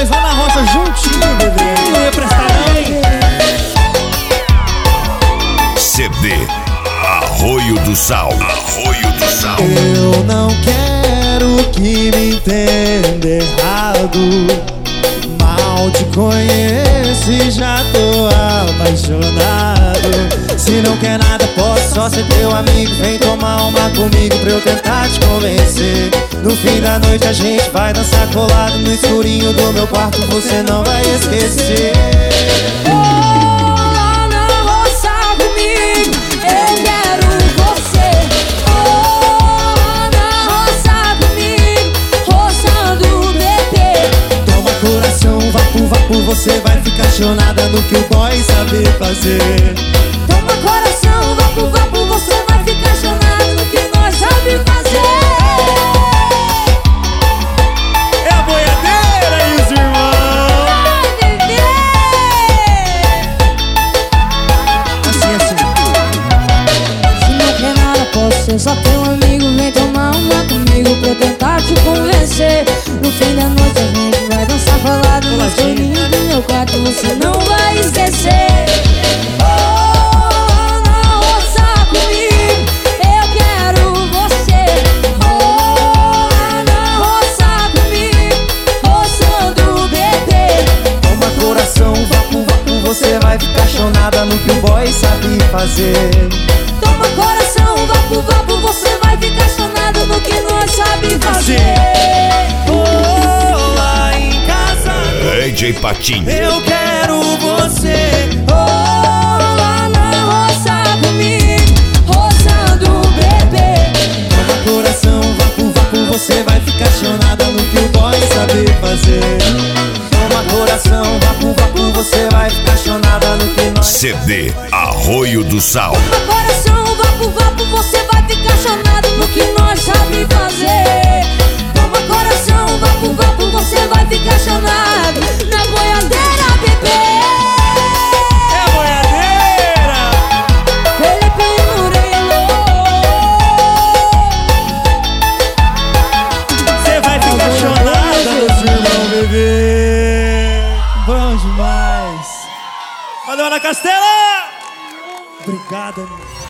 nós lá na roça juntinho, bebê. Não ia prestar não. CD Arroio do Sal. Arroio do Sal. Eu não quero que me entenda errado. Mal te conheço e já tô apaixonado. Se não quer nada, posso só ser teu amigo. Vem tomar uma comigo pra eu tentar te convencer. No fim da noite a gente vai dançar colado no escurinho do meu quarto, você não vai esquecer. Lá na roça comigo, eu quero você. Lá na roça comigo, roçando o bebê. Toma coração, vapo, você vai ficar chonada no que o boy sabe fazer. Toma coração, vapo, você vai ficar chonado no que nós sabe fazer. É a boiadeira e os irmãos. Ai, bebê. Assim. Se não quer nada, posso ser só teu amigo. Vem tomar uma comigo pra eu tentar te convencer. No fim da noite a gente vai dançar colado no escurinho do meu quarto, você não vai esquecer. Você vai ficar chonada no que o boy sabe fazer. Toma coração, vapo, você vai ficar chonado no que nós sabe fazer. Lá em casa DJ Patinho. eu quero você. Lá na roça comigo, roçando o bebê. Toma coração, vapo, você vai ficar chonada no que o boy sabe fazer. Toma coração, vapo, você vai ficar chonada no que nós. CD Arroio do Sal. Toma coração, vapo, você vai ficar chonado no que nós sabe fazer. Toma coração, vapo, você vai ficar chonado na boiadeira, bebê. É a boiadeira. Felipe Murilo. Você vai ficar chonada nos irmãos, bebê. Bom demais. Valeu, Ana Castela. Obrigada, meu.